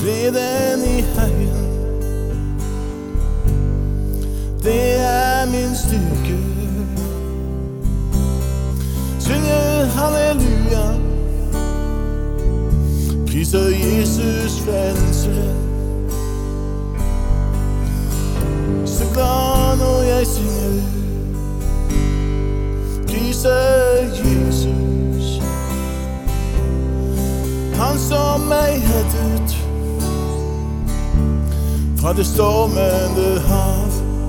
Gleden i Herren, det min styrke. Synger halleluja, priser Jesus frelseren. Så glad når jeg synger, priser Jesus. Han som meg reddet fra det stormende hav.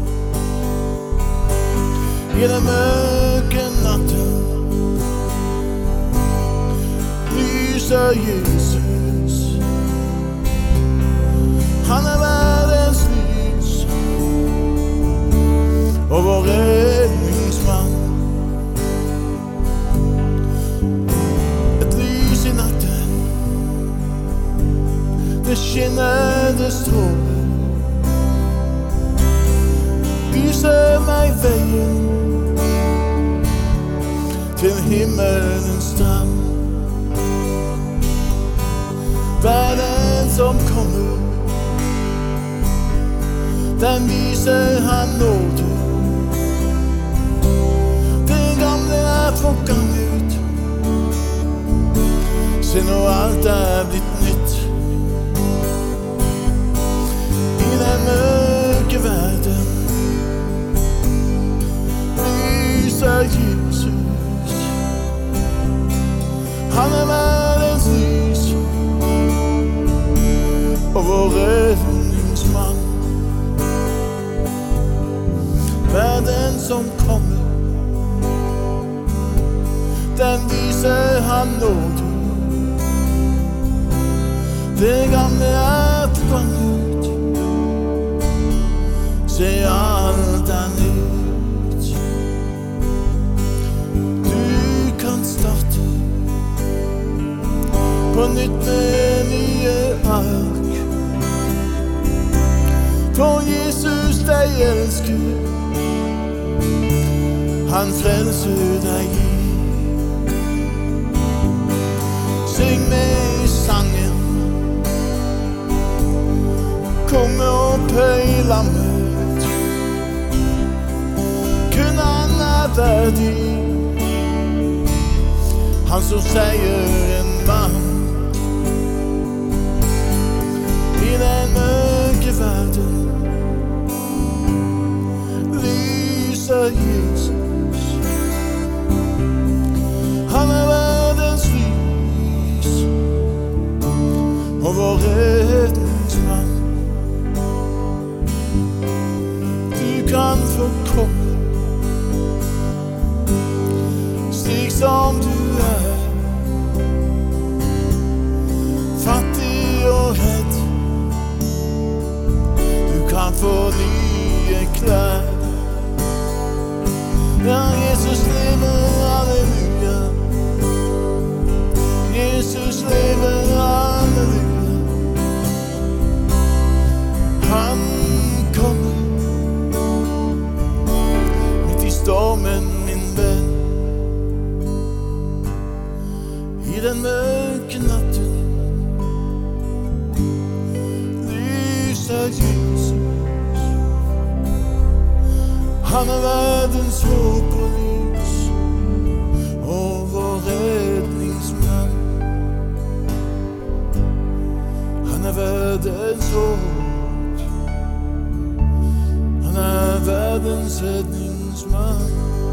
I den mørke natten lyser Jesus. Han verdens lys og vår redningsmann. Et lys i natten, det skinner, det stråler, lyser meg veien til himmelens strand. Verden som kommer, den viser han nåde. Det gamle forganget, se nå alt blitt nytt. I den mørke verden lyser Jesus. Han verdens lys og vår redningsmann. Verden som kommer, den viser han nåde. Det gamle forganget, se alt nytt. Du kan starte på nytt med nye ark, for Jesus deg elsker, han frelser deg i. Syng med sangen, komme opp i lammet, kun han verdig, han som sier en mann. I den mørke verden lyser Jesus. Han verdens lys og vår redningsmann. Du kan få komme slik som du fattig og redd. Han får nye klær. Ja, Jesus lever, halleluja. Jesus lever, halleluja. Han kommer midt i stormen, min venn. I den mørke natten lyser Jesus. Han verdens håp og lys og vår redningsmann. Han verdens håp, han verdens redningsmann.